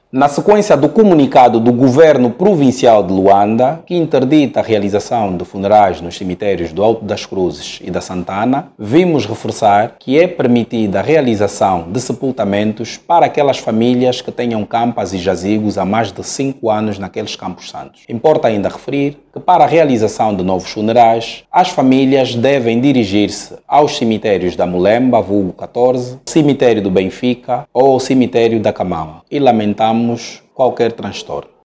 Na sequência do comunicado do Governo Provincial de Luanda, que interdita a realização de funerais nos cemitérios do Alto das Cruzes e da Santana, vimos reforçar que é permitida a realização de sepultamentos para aquelas famílias que tenham campas e jazigos há mais de 5 anos naqueles campos santos. Importa ainda referir que para a realização de novos funerais, as famílias devem dirigir-se aos cemitérios da Mulemba, vulgo 14, cemitério do Benfica ou cemitério da Camama. E lamentamos qualquer transtorno.